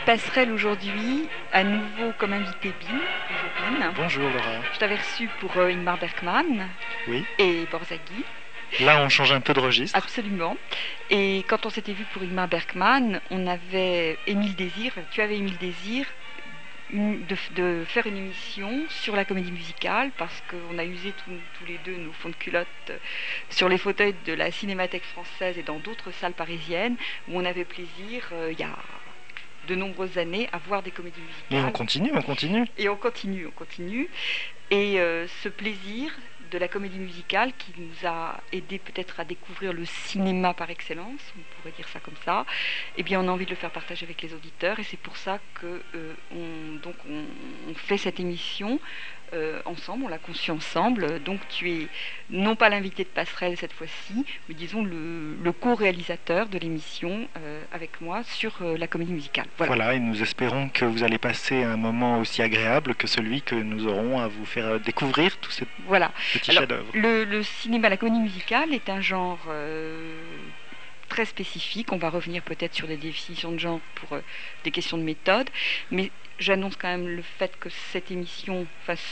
Passerelle aujourd'hui, à nouveau comme invité Bill. Bonjour Bill. Bonjour Laura. Je t'avais reçu pour Ingmar Bergman Oui. et Borzaghi. Là, on change un peu de registre. Absolument. Et quand on s'était vu pour Ingmar Bergman, on avait émis le désir, tu avais émis le désir de faire une émission sur la comédie musicale parce qu'on a usé tous les deux nos fonds de culotte sur les fauteuils de la Cinémathèque française et dans d'autres salles parisiennes où on avait plaisir, il y a de nombreuses années, à voir des comédies musicales. Mais on continue. Et on continue. Et ce plaisir de la comédie musicale qui nous a aidé peut-être à découvrir le cinéma par excellence, on pourrait dire ça comme ça, eh bien on a envie de le faire partager avec les auditeurs et c'est pour ça que on fait cette émission ensemble, on l'a conçue ensemble. Donc tu es non pas l'invité de Passerelle cette fois-ci, mais disons le co-réalisateur de l'émission avec moi sur la comédie musicale. Voilà, et nous espérons que vous allez passer un moment aussi agréable que celui que nous aurons à vous faire découvrir tous ces petits chefs-d'œuvre. Le cinéma, la comédie musicale est un genre très spécifique. On va revenir peut-être sur des définitions de genre pour des questions de méthode, mais j'annonce quand même le fait que cette émission,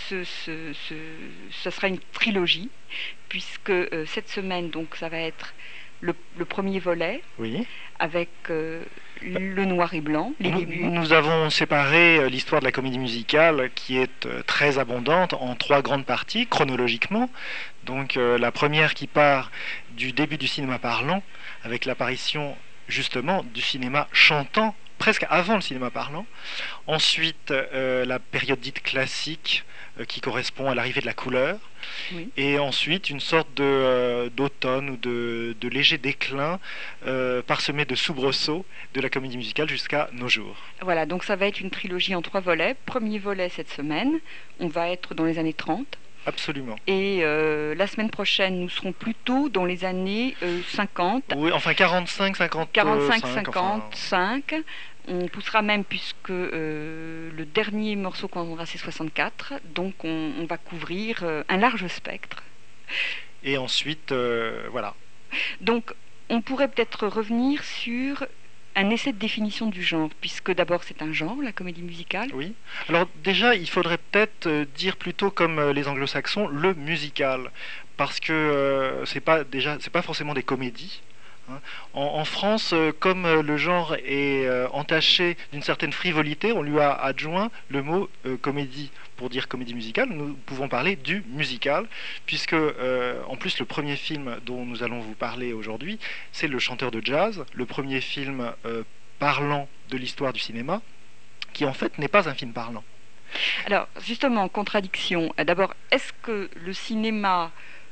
ça sera une trilogie, puisque cette semaine, donc, ça va être le premier volet, oui, avec le noir et blanc, les débuts. Nous avons séparé l'histoire de la comédie musicale, qui est très abondante, en 3 grandes parties, chronologiquement. Donc la première qui part du début du cinéma parlant, avec l'apparition justement du cinéma chantant, presque avant le cinéma parlant. Ensuite, la période dite classique, qui correspond à l'arrivée de la couleur. Oui. Et ensuite, une sorte d'automne ou de léger déclin parsemé de soubresauts de la comédie musicale jusqu'à nos jours. Voilà, donc ça va être une trilogie en 3 volets. Premier volet cette semaine, on va être dans les années 30. Absolument. Et la semaine prochaine, nous serons plutôt dans les années 50. Oui, enfin 45-55. On poussera même puisque le dernier morceau qu'on entendra c'est 64. Donc on va couvrir un large spectre. Et ensuite, voilà. Donc on pourrait peut-être revenir sur un essai de définition du genre, puisque d'abord c'est un genre, la comédie musicale. Oui. Alors déjà, il faudrait peut-être dire plutôt comme les anglo-saxons, le musical, parce que c'est pas forcément des comédies. Hein. En France, comme le genre est entaché d'une certaine frivolité, on lui a adjoint le mot comédie. Pour dire comédie musicale, nous pouvons parler du musical, puisque en plus le premier film dont nous allons vous parler aujourd'hui, c'est Le Chanteur de Jazz, le premier film parlant de l'histoire du cinéma, qui en fait n'est pas un film parlant. Alors justement, contradiction. D'abord, est-ce que le cinéma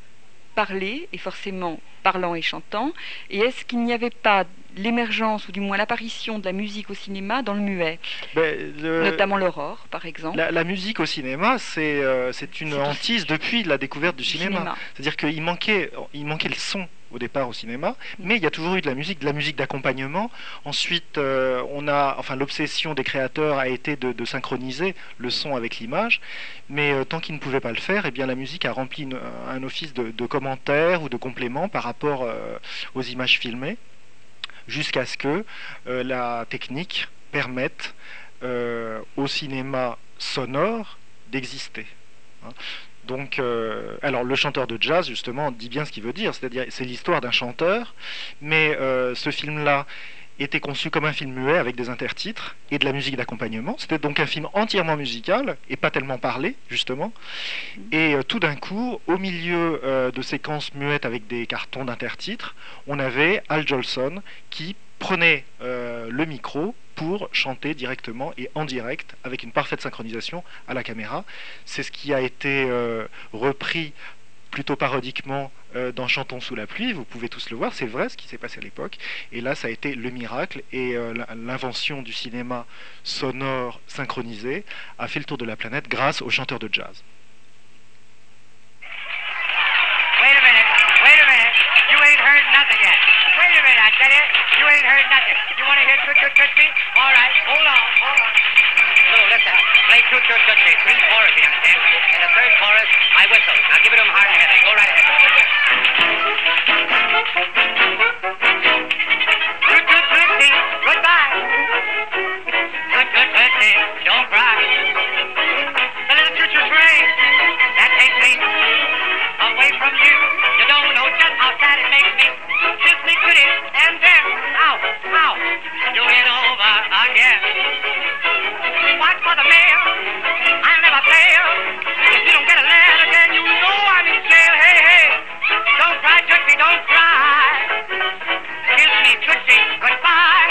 parlé est forcément parlant et chantant, et est-ce qu'il n'y avait pas l'émergence, ou du moins l'apparition de la musique au cinéma dans le muet, notamment l'aurore, par exemple. La musique au cinéma, c'est une hantise depuis la découverte du cinéma. C'est-à-dire qu'il manquait le son au départ au cinéma, mais il y a toujours eu de la musique d'accompagnement. Ensuite, l'obsession des créateurs a été de synchroniser le son avec l'image, mais tant qu'ils ne pouvaient pas le faire, eh bien la musique a rempli un office de commentaire ou de complément par rapport aux images filmées, jusqu'à ce que la technique permette au cinéma sonore d'exister. Hein. Donc, alors le chanteur de jazz, justement, dit bien ce qu'il veut dire, c'est-à-dire c'est l'histoire d'un chanteur, mais ce film-là était conçu comme un film muet avec des intertitres et de la musique d'accompagnement. C'était donc un film entièrement musical et pas tellement parlé, justement. Et tout d'un coup, au milieu de séquences muettes avec des cartons d'intertitres, on avait Al Jolson qui prenait le micro pour chanter directement et en direct avec une parfaite synchronisation à la caméra. C'est ce qui a été repris plutôt parodiquement dans Chantons sous la pluie, vous pouvez tous le voir, c'est vrai ce qui s'est passé à l'époque, et là ça a été le miracle, et l'invention du cinéma sonore synchronisé a fait le tour de la planète grâce aux chanteurs de jazz. Wait a minute, you ain't heard nothing yet. Wait a minute, I tell you, you ain't heard nothing. You want to hear Toot Toot Tootsie? All right, hold on. So listen, play Toot Toot Tootsie, 3 chorus, you understand? In the 3rd chorus, I whistle. Now give it to them hard and heavy. Go right ahead. Toot Toot Tootsie, goodbye. daddy, don't cry. The little choo-choo train that takes me away from you. You don't know just how sad it makes me. Kiss me pretty and then, ow, ow, do it over again. Watch for the mail, I'll never fail. If you don't get a letter, then you know I'm in jail. Hey, hey, don't cry, Tootsie, don't cry. Kiss me, Tootsie, goodbye.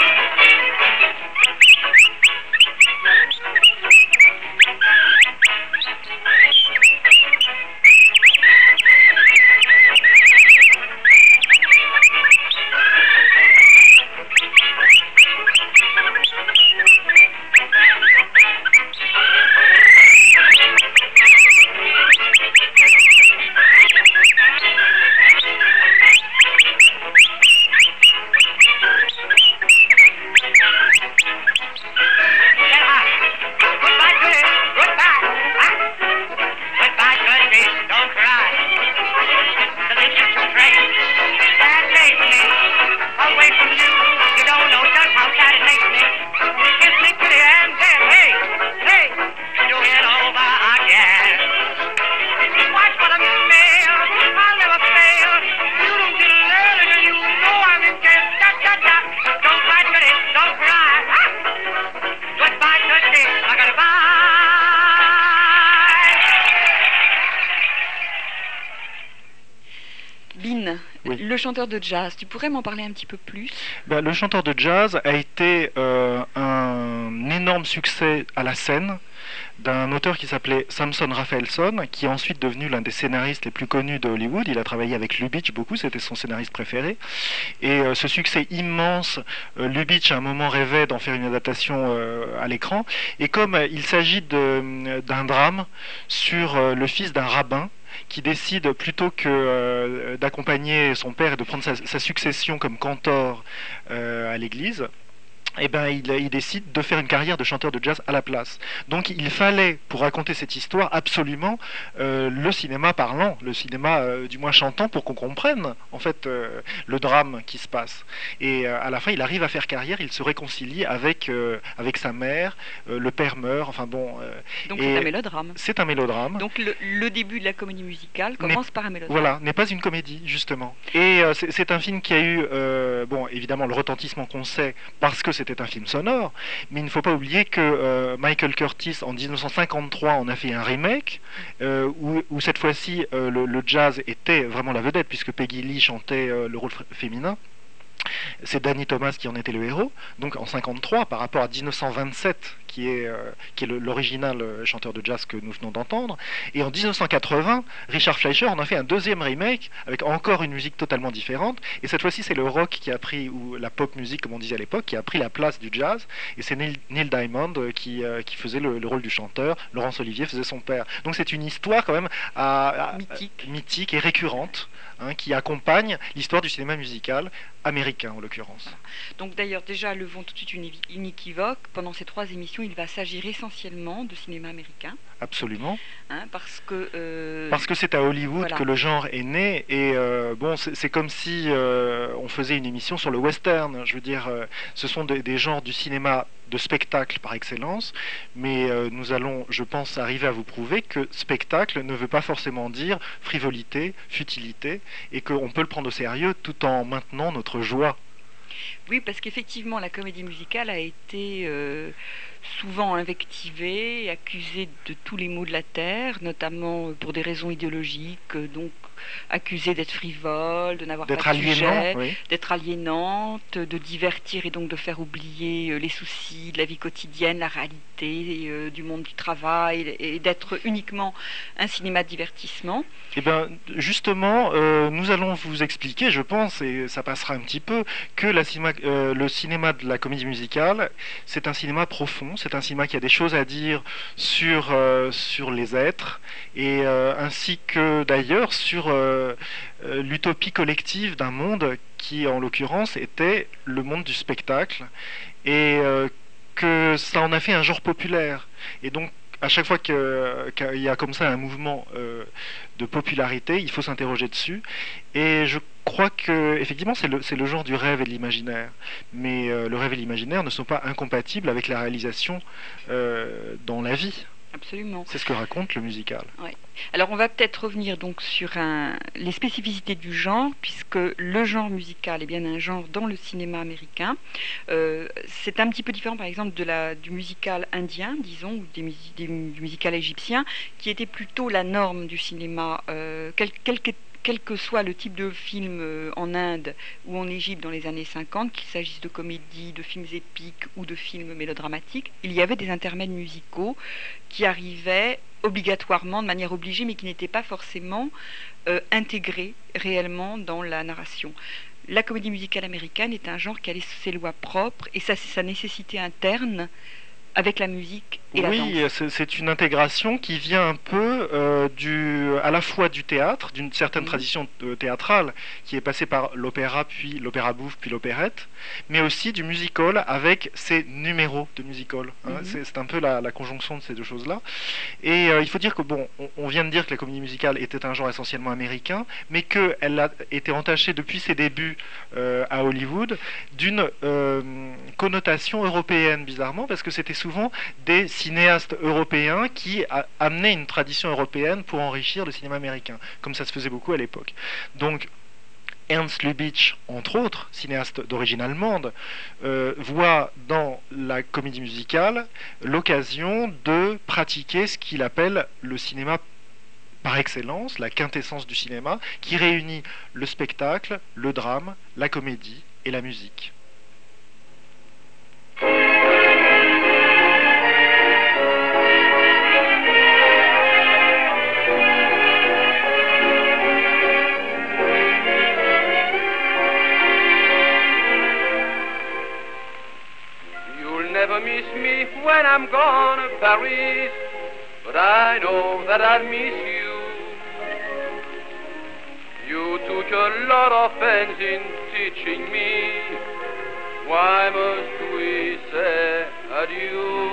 Le chanteur de jazz, tu pourrais m'en parler un petit peu plus? Le chanteur de jazz a été un énorme succès à la scène d'un auteur qui s'appelait Samson Raphaelson, qui est ensuite devenu l'un des scénaristes les plus connus de Hollywood. Il a travaillé avec Lubitsch beaucoup, c'était son scénariste préféré. Et ce succès immense, Lubitsch à un moment rêvait d'en faire une adaptation à l'écran. Et comme il s'agit d'un drame sur le fils d'un rabbin, qui décide, plutôt que d'accompagner son père et de prendre sa succession comme cantor à l'église, il décide de faire une carrière de chanteur de jazz à la place. Donc il fallait, pour raconter cette histoire, absolument le cinéma parlant, le cinéma du moins chantant, pour qu'on comprenne en fait le drame qui se passe. Et à la fin, il arrive à faire carrière, il se réconcilie avec sa mère, le père meurt, enfin bon... Donc c'est un mélodrame. C'est un mélodrame. Donc le début de la comédie musicale commence par un mélodrame. Voilà, n'est pas une comédie, justement. Et c'est un film qui a eu, évidemment, le retentissement qu'on sait, parce que c'était un film sonore, mais il ne faut pas oublier que Michael Curtis, en 1953, en a fait un remake, où cette fois-ci, le jazz était vraiment la vedette, puisque Peggy Lee chantait le rôle féminin. C'est Danny Thomas qui en était le héros. Donc en 1953, par rapport à 1927, qui est l'original chanteur de jazz que nous venons d'entendre. Et en 1980, Richard Fleischer en a fait un deuxième remake avec encore une musique totalement différente. Et cette fois-ci, c'est le rock qui a pris, ou la pop music comme on disait à l'époque, qui a pris la place du jazz. Et c'est Neil Diamond qui faisait le rôle du chanteur. Laurence Olivier faisait son père. Donc c'est une histoire quand même mythique et récurrente, qui accompagne l'histoire du cinéma musical américain en l'occurrence. Voilà. Donc d'ailleurs déjà levons tout de suite une inéquivoque. Pendant ces 3 émissions, il va s'agir essentiellement de cinéma américain. Absolument. Parce que c'est à Hollywood, voilà, que le genre est né. Et c'est comme si on faisait une émission sur le western. Je veux dire, ce sont des genres du cinéma de spectacle par excellence, mais nous allons, je pense, arriver à vous prouver que spectacle ne veut pas forcément dire frivolité, futilité, et qu'on peut le prendre au sérieux tout en maintenant notre joie. Oui, parce qu'effectivement, la comédie musicale a été souvent invectivée, accusée de tous les maux de la terre, notamment pour des raisons idéologiques, donc accusée d'être frivole, de n'avoir pas de sujet, d'être aliénante, de divertir et donc de faire oublier les soucis de la vie quotidienne, la réalité du monde du travail, et d'être uniquement un cinéma de divertissement. Eh bien, justement, nous allons vous expliquer, je pense, et ça passera un petit peu, que le cinéma de la comédie musicale, c'est un cinéma profond, c'est un cinéma qui a des choses à dire sur les êtres, et ainsi que d'ailleurs sur l'utopie collective d'un monde qui, en l'occurrence, était le monde du spectacle, et que ça en a fait un genre populaire. Et donc, à chaque fois qu'il y a comme ça un mouvement de popularité, il faut s'interroger dessus. Et je crois que effectivement c'est le genre du rêve et de l'imaginaire, mais le rêve et l'imaginaire ne sont pas incompatibles avec la réalisation dans la vie. Absolument. C'est ce que raconte le musical. Ouais. Alors on va peut-être revenir donc sur les spécificités du genre, puisque le genre musical est bien un genre dans le cinéma américain. C'est un petit peu différent par exemple du musical indien, disons, ou du musical égyptien, qui était plutôt la norme du cinéma, quel que soit le type de film en Inde ou en Égypte dans les années 50, qu'il s'agisse de comédies, de films épiques ou de films mélodramatiques, il y avait des intermèdes musicaux qui arrivaient obligatoirement, de manière obligée, mais qui n'étaient pas forcément intégrés réellement dans la narration. La comédie musicale américaine est un genre qui a ses lois propres et sa nécessité interne avec la musique et la danse. Oui, c'est une intégration qui vient un peu à la fois du théâtre, d'une certaine tradition théâtrale qui est passée par l'opéra, puis l'opéra bouffe, puis l'opérette, mais aussi du musical avec ses numéros de musical. C'est un peu la conjonction de ces deux choses-là. Et il faut dire que, bon, on vient de dire que la comédie musicale était un genre essentiellement américain, mais qu'elle a été entachée depuis ses débuts à Hollywood d'une connotation européenne, bizarrement, parce que c'était souvent des cinéastes européens qui amenaient une tradition européenne pour enrichir le cinéma américain, comme ça se faisait beaucoup à l'époque. Donc, Ernst Lubitsch, entre autres, cinéaste d'origine allemande, voit dans la comédie musicale l'occasion de pratiquer ce qu'il appelle le cinéma par excellence, la quintessence du cinéma, qui réunit le spectacle, le drame, la comédie et la musique. Never miss me when I'm gone to Paris, but I know that I'll miss you. You took a lot of pains in teaching me. Why must we say adieu?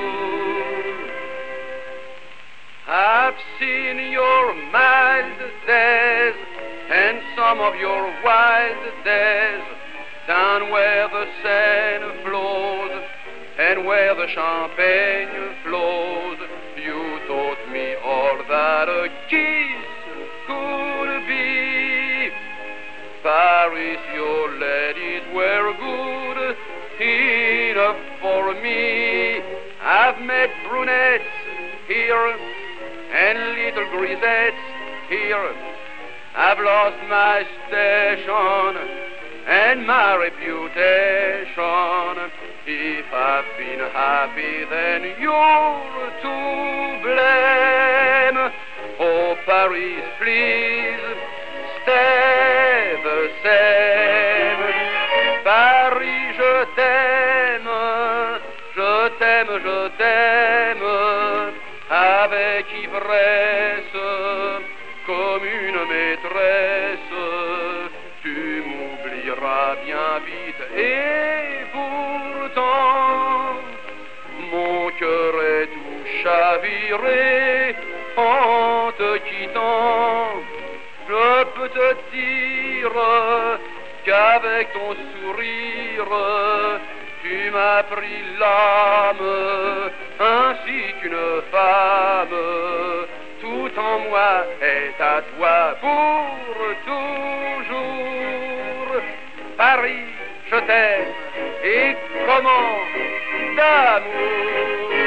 I've seen your mild days and some of your wild days, down where the Seine flows and where the champagne flows. You taught me all that a kiss could be. Paris, your ladies were good enough for me. I've met brunettes here and little grisettes here. I've lost my station and my reputation. If I've been happy, then you're to blame. Oh, Paris, please stay the same. Paris, je t'aime, je t'aime, je t'aime, avec ivresse, comme une maîtresse. Tu m'oublieras bien vite et pourtant mon cœur est tout chaviré en te quittant. Je peux te dire qu'avec ton sourire tu m'as pris l'âme ainsi qu'une femme. Tout en moi est à toi pour toujours. Paris, je t'aime, et comment d'amour.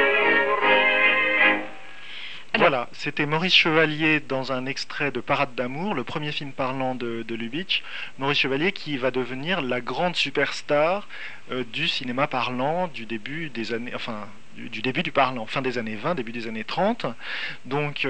Voilà, c'était Maurice Chevalier dans un extrait de Parade d'amour, le premier film parlant de Lubitsch. Maurice Chevalier qui va devenir la grande superstar du cinéma parlant du début des années, enfin du début du parlant, fin des années 20, début des années 30. Donc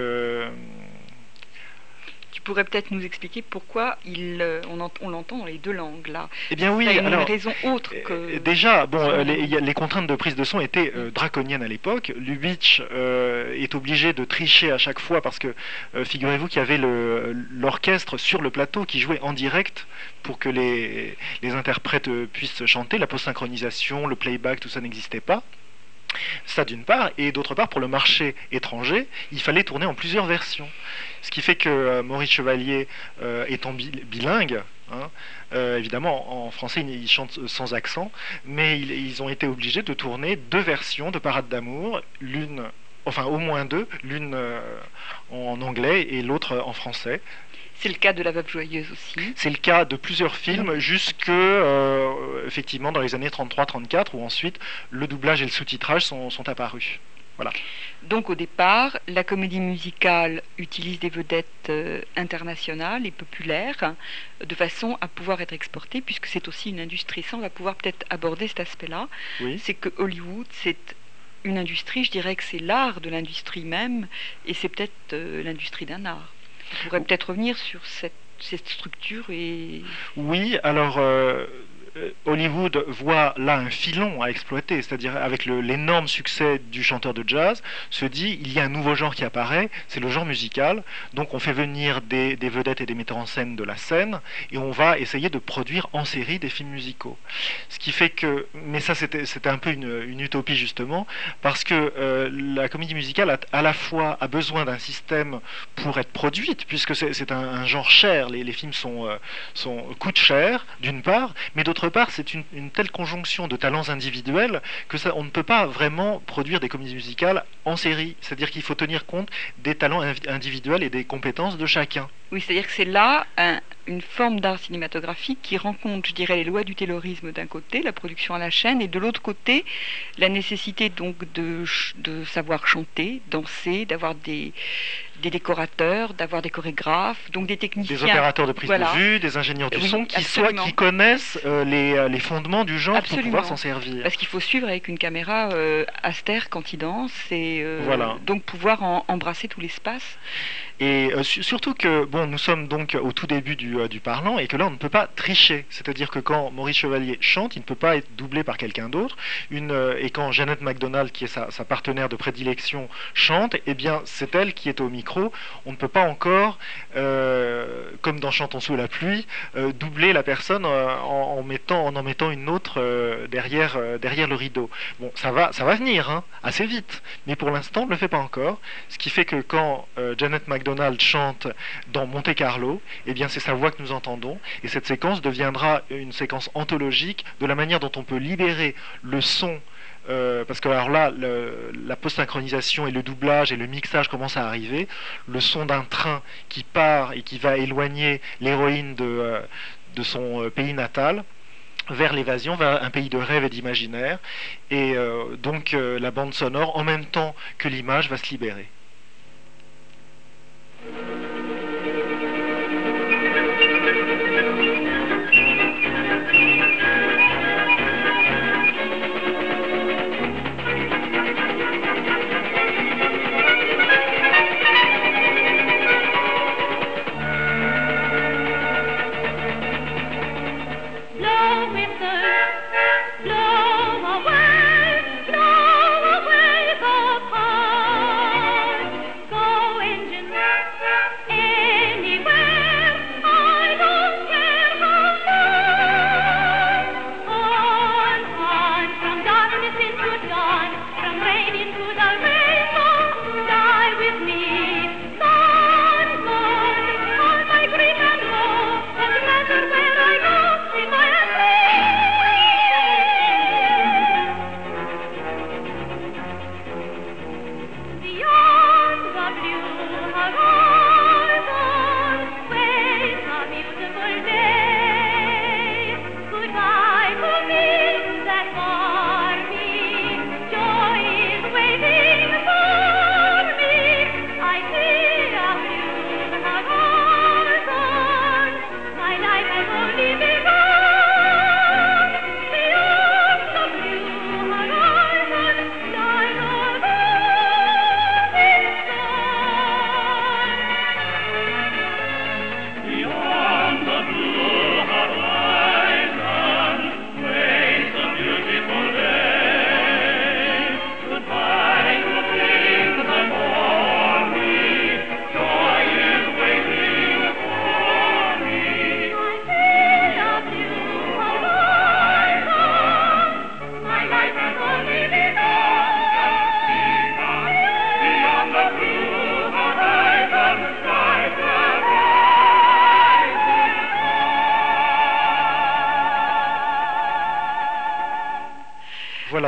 tu pourrais peut-être nous expliquer pourquoi on l'entend dans les deux langues là. Eh bien oui, il y a une raison autre que... Déjà, bon, les contraintes de prise de son étaient draconiennes à l'époque. Lubitsch est obligé de tricher à chaque fois parce que figurez-vous qu'il y avait l'orchestre sur le plateau qui jouait en direct pour que les interprètes puissent chanter. La post-synchronisation, le playback, tout ça n'existait pas. Ça d'une part, et d'autre part, pour le marché étranger, il fallait tourner en plusieurs versions. Ce qui fait que Maurice Chevalier, étant bilingue, hein, évidemment en français il chante sans accent, mais ils ont été obligés de tourner 2 versions de Parade d'amour, enfin au moins 2, l'une en anglais et l'autre en français. C'est le cas de La Veuve Joyeuse aussi. C'est le cas de plusieurs films, jusque effectivement dans les années 33-34, où ensuite le doublage et le sous-titrage sont apparus. Voilà. Donc au départ, la comédie musicale utilise des vedettes internationales et populaires de façon à pouvoir être exportée, puisque c'est aussi une industrie. Ça, on va pouvoir peut-être aborder cet aspect-là. Oui. C'est que Hollywood, c'est une industrie, je dirais que c'est l'art de l'industrie même, et c'est peut-être l'industrie d'un art. On pourrait peut-être revenir sur cette structure et... Oui, alors Hollywood voit là un filon à exploiter, c'est-à-dire avec l'énorme succès du chanteur de jazz, se dit il y a un nouveau genre qui apparaît, c'est le genre musical, donc on fait venir des vedettes et des metteurs en scène de la scène, et on va essayer de produire en série des films musicaux. Ce qui fait que, mais ça c'était un peu une utopie justement, parce que la comédie musicale à la fois a besoin d'un système pour être produite, puisque c'est un genre cher, les films coûtent cher d'une part, mais d'autre part, c'est une telle conjonction de talents individuels que on ne peut pas vraiment produire des comédies musicales en série. C'est-à-dire qu'il faut tenir compte des talents individuels et des compétences de chacun. Oui, c'est-à-dire que c'est là une forme d'art cinématographique qui rencontre, je dirais, les lois du taylorisme d'un côté, la production à la chaîne, et de l'autre côté, la nécessité donc de savoir chanter, danser, d'avoir des décorateurs, d'avoir des chorégraphes, donc des techniciens. Des opérateurs de prise de vue, des ingénieurs du son qui connaissent les fondements du genre pour pouvoir s'en servir. Parce qu'il faut suivre avec une caméra Aster quand il danse et voilà. Donc pouvoir embrasser tout l'espace. Et surtout que nous sommes donc au tout début du parlant et que là on ne peut pas tricher. C'est-à-dire que quand Maurice Chevalier chante, il ne peut pas être doublé par quelqu'un d'autre. Et quand Jeannette MacDonald, qui est sa partenaire de prédilection, chante, eh bien c'est elle qui est au micro. On ne peut pas encore, comme dans Chantons sous la pluie, doubler la personne en en mettant une autre derrière le rideau. Bon, ça va venir, hein, assez vite, mais pour l'instant on ne le fait pas encore. Ce qui fait que quand Jeannette MacDonald chante dans Monte Carlo, eh bien c'est sa voix que nous entendons, et cette séquence deviendra une séquence anthologique de la manière dont on peut libérer le son. Parce que alors là, la post-synchronisation et le doublage et le mixage commencent à arriver. Le son d'un train qui part et qui va éloigner l'héroïne de son pays natal vers l'évasion, vers un pays de rêve et d'imaginaire. Et donc la bande sonore, en même temps que l'image, va se libérer.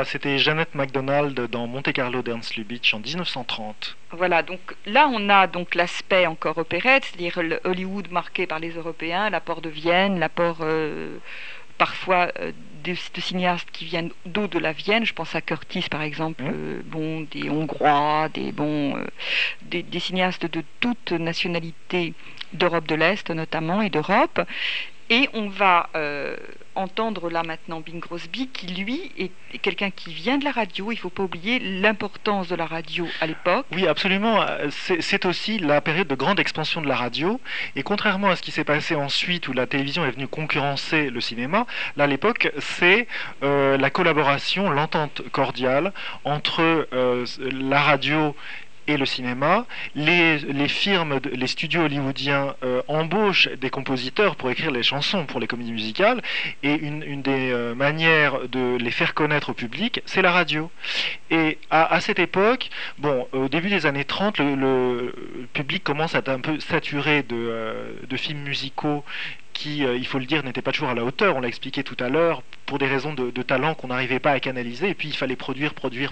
c'était Jeanette MacDonald dans Monte Carlo d'Ernst Lubitsch en 1930. Voilà, donc là on a donc l'aspect encore opérette, c'est-à-dire le Hollywood marqué par les Européens, l'apport de Vienne, l'apport parfois de cinéastes qui viennent d'au de la Vienne. Je pense à Curtis par exemple, des Hongrois, des cinéastes de toute nationalité d'Europe de l'Est notamment et d'Europe. Et on va entendre là maintenant Bing Crosby, qui lui est quelqu'un qui vient de la radio. Il ne faut pas oublier l'importance de la radio à l'époque. Oui, absolument. C'est aussi la période de grande expansion de la radio. Et contrairement à ce qui s'est passé ensuite, où la télévision est venue concurrencer le cinéma, là à l'époque, c'est la collaboration, l'entente cordiale entre la radio et le cinéma. Les firmes, les studios hollywoodiens embauchent des compositeurs pour écrire les chansons pour les comédies musicales, et une des manières de les faire connaître au public, c'est la radio. Et à cette époque, au début des années 30, le public commence à être un peu saturé de films musicaux qui, il faut le dire, n'étaient pas toujours à la hauteur, on l'a expliqué tout à l'heure, pour des raisons de talent qu'on n'arrivait pas à canaliser, et puis il fallait produire.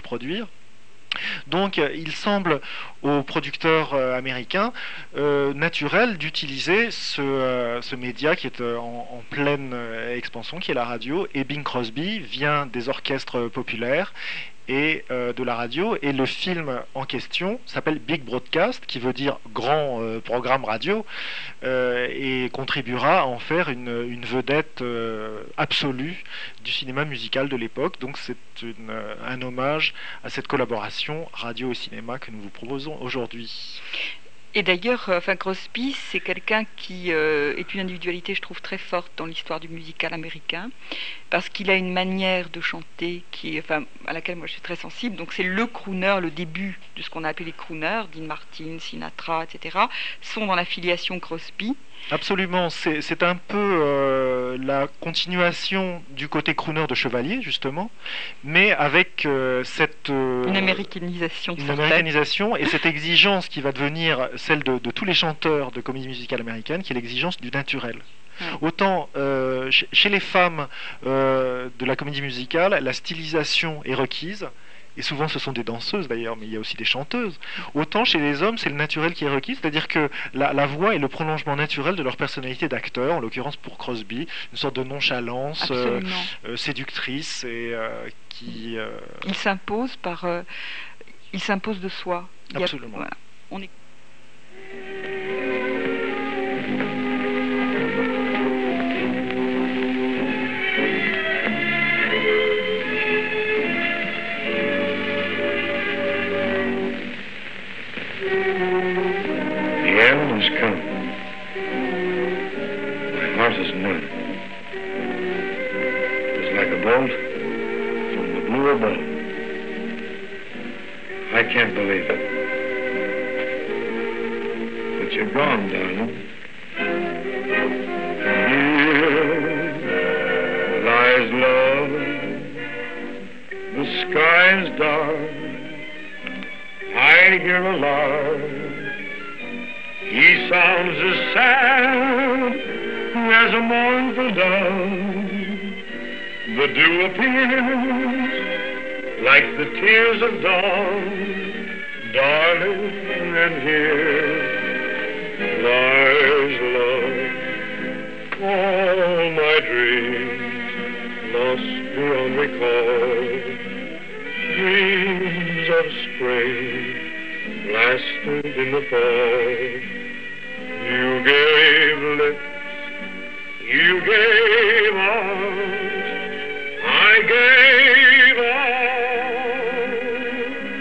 Donc il semble aux producteurs américains naturel d'utiliser ce média qui est en pleine expansion, qui est la radio, et Bing Crosby vient des orchestres populaires et de la radio, et le film en question s'appelle Big Broadcast, qui veut dire grand programme radio, et contribuera à en faire une vedette absolue du cinéma musical de l'époque. Donc c'est un hommage à cette collaboration radio et cinéma que nous vous proposons aujourd'hui. Et d'ailleurs, Crosby, c'est quelqu'un qui est une individualité, je trouve, très forte dans l'histoire du musical américain, parce qu'il a une manière de chanter à laquelle moi je suis très sensible. Donc c'est le crooner, le début de ce qu'on a appelé les crooners, Dean Martin, Sinatra, etc., sont dans la filiation Crosby. Absolument, c'est un peu la continuation du côté crooner de Chevalier, justement, mais avec une américanisation et cette exigence qui va devenir celle de tous les chanteurs de comédie musicale américaine, qui est l'exigence du naturel. Ouais. Autant chez les femmes de la comédie musicale, la stylisation est requise, et souvent ce sont des danseuses d'ailleurs, mais il y a aussi des chanteuses. Autant chez les hommes, c'est le naturel qui est requis, c'est-à-dire que la voix est le prolongement naturel de leur personnalité d'acteur, en l'occurrence pour Crosby, une sorte de nonchalance séductrice, et qui... Il s'impose il s'impose de soi. Absolument. Voilà. On est... Come. My heart is numb. It's like a bolt from the blue above. I can't believe it. But you're gone, darling. Here lies love. The sky is dark. I hear a lark. He sounds as sad as a mournful dove. The dew appears like the tears of dawn. Darling, and here lies love. All my dreams lost beyond recall. Dreams of spring blasted in the fall. You gave lips, you gave arms, I gave all.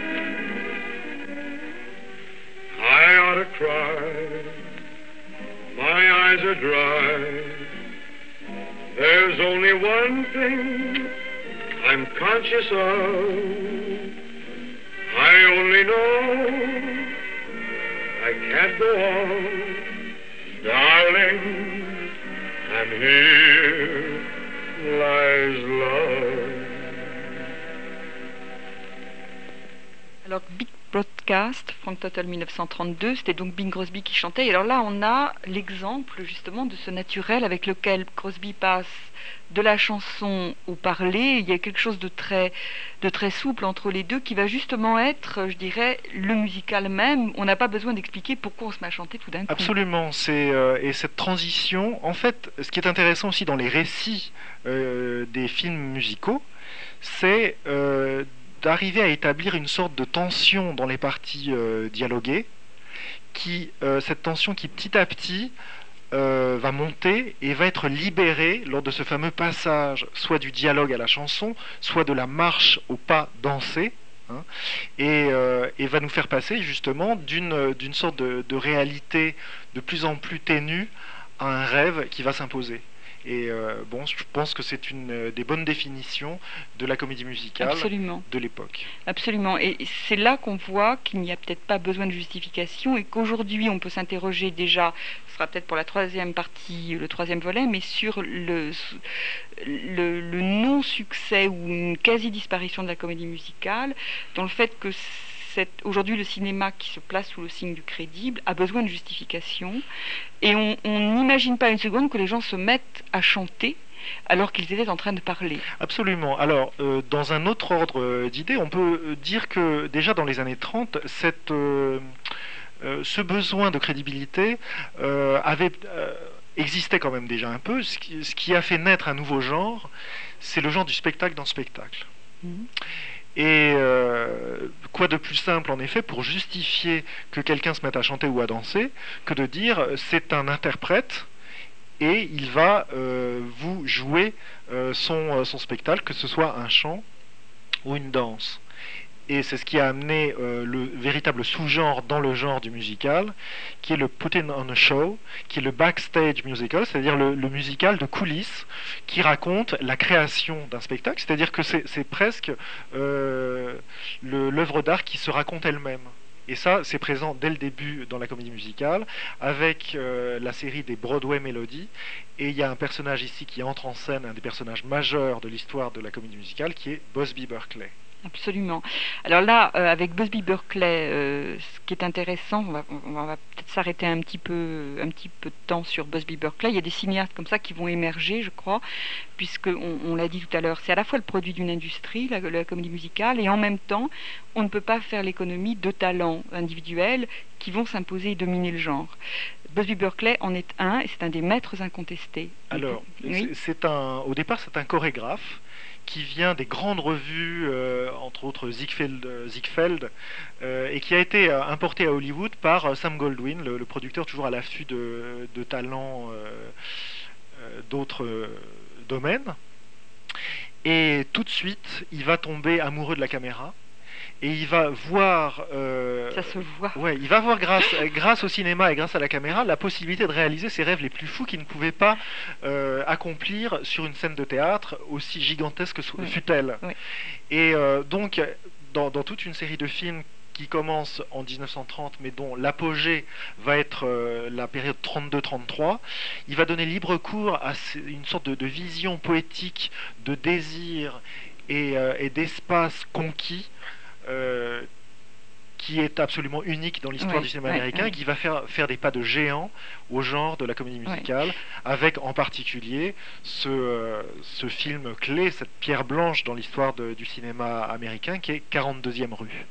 I ought to cry, my eyes are dry. There's only one thing I'm conscious of. I only know I can't go on. Darling, and here lies love. Alors, Big Broadcast Cast, Frank Total 1932, c'était donc Bing Crosby qui chantait. Et alors là, on a l'exemple justement de ce naturel avec lequel Crosby passe de la chanson au parler. Il y a quelque chose de très souple entre les deux qui va justement être, je dirais, le musical même. On n'a pas besoin d'expliquer pourquoi on se met à chanter tout d'un coup. Absolument, et cette transition, en fait, ce qui est intéressant aussi dans les récits des films musicaux, c'est d'arriver à établir une sorte de tension dans les parties dialoguées, cette tension qui petit à petit va monter et va être libérée lors de ce fameux passage, soit du dialogue à la chanson, soit de la marche au pas dansé, hein, et va nous faire passer justement d'une sorte de réalité de plus en plus ténue à un rêve qui va s'imposer. Et je pense que c'est une des bonnes définitions de la comédie musicale de l'époque. Absolument. Et c'est là qu'on voit qu'il n'y a peut-être pas besoin de justification et qu'aujourd'hui on peut s'interroger déjà, ce sera peut-être pour la troisième partie, le troisième volet, mais sur le non-succès ou une quasi-disparition de la comédie musicale, dans le fait que aujourd'hui, le cinéma qui se place sous le signe du crédible a besoin de justification et on n'imagine pas une seconde que les gens se mettent à chanter alors qu'ils étaient en train de parler. Absolument. Alors, dans un autre ordre d'idées, on peut dire que déjà dans les années 30, ce besoin de crédibilité existait quand même déjà un peu. Ce qui a fait naître un nouveau genre, c'est le genre du spectacle dans le spectacle. Et quoi de plus simple en effet pour justifier que quelqu'un se mette à chanter ou à danser que de dire c'est un interprète et il va vous jouer son spectacle, que ce soit un chant ou une danse. Et c'est ce qui a amené le véritable sous-genre dans le genre du musical, qui est le putting on a show, qui est le backstage musical, c'est-à-dire le musical de coulisses qui raconte la création d'un spectacle, c'est-à-dire que c'est presque l'œuvre d'art qui se raconte elle-même. Et ça, c'est présent dès le début dans la comédie musicale, avec la série des Broadway Melodies. Et il y a un personnage ici qui entre en scène, un des personnages majeurs de l'histoire de la comédie musicale, qui est Busby Berkeley. Absolument. Alors là, avec Busby Berkeley, ce qui est intéressant, on va peut-être s'arrêter un petit peu de temps sur Busby Berkeley. Il y a des cinéastes comme ça qui vont émerger, je crois, puisque on l'a dit tout à l'heure, c'est à la fois le produit d'une industrie, la comédie musicale, et en même temps, on ne peut pas faire l'économie de talents individuels qui vont s'imposer et dominer le genre. Busby Berkeley en est un, et c'est un des maîtres incontestés. Alors, oui. Au départ, c'est un chorégraphe qui vient des grandes revues, entre autres Ziegfeld, et qui a été importé à Hollywood par Sam Goldwyn, le producteur toujours à l'affût de talents d'autres domaines. Et tout de suite, il va tomber amoureux de la caméra. Et il va voir, ça se voit. Ouais, il va voir grâce au cinéma et grâce à la caméra la possibilité de réaliser ses rêves les plus fous qu'il ne pouvait pas accomplir sur une scène de théâtre aussi gigantesque fût-elle. Oui. Et donc dans toute une série de films qui commence en 1930, mais dont l'apogée va être la période 32-33, il va donner libre cours à une sorte de vision poétique de désir et d'espace conquis. Qui est absolument unique dans l'histoire du cinéma américain, qui va faire des pas de géant au genre de la comédie musicale, avec en particulier ce film clé, cette pierre blanche dans l'histoire du cinéma américain, qui est 42e rue.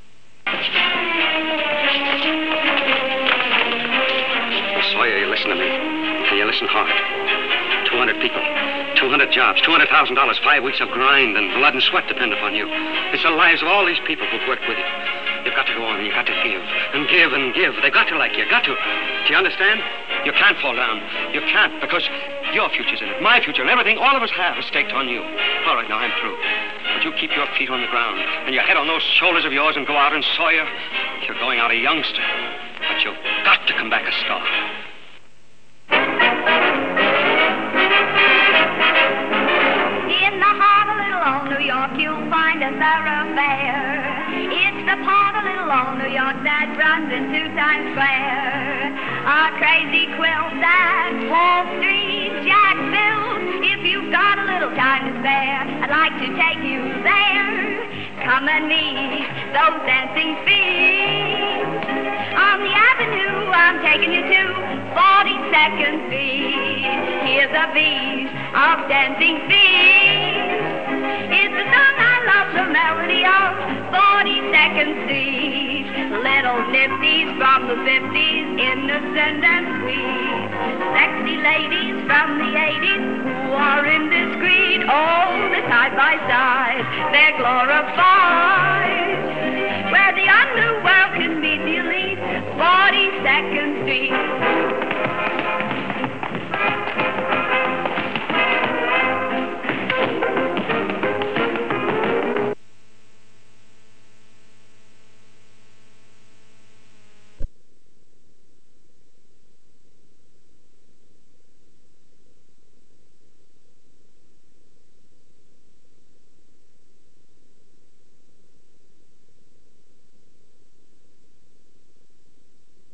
Sawyer, you listen to me. And you listen hard. 200 people, 200 jobs, $200,000, 5 weeks of grind and blood and sweat depend upon you. It's the lives of all these people who've worked with you. You've got to go on and you've got to give and give and give. They've got to like you, got to. Do you understand? You can't fall down. You can't, because your future's in it, my future, and everything all of us have is staked on you. All right, now I'm through. But you keep your feet on the ground and your head on those shoulders of yours and go out and Sawyer, you're going out a youngster. But you've got to come back a star. In the heart of little old New York, you'll find a thoroughfare. It's the part of little old New York that runs into Times Square. A crazy quilt that Wall Street Jack built. If you've got a little time to spare, I'd like to take you there. Come and meet those dancing feet. On the avenue, I'm taking you to 42nd Street. Here's a beat of dancing feet. It's a song I love, the melody of 42nd Street. Little nifties from the 50s, innocent and sweet. Sexy ladies from the 80s who are indiscreet. Oh, they're side by side, they're glorified. Where the underworld can meet the elite, 42nd Street.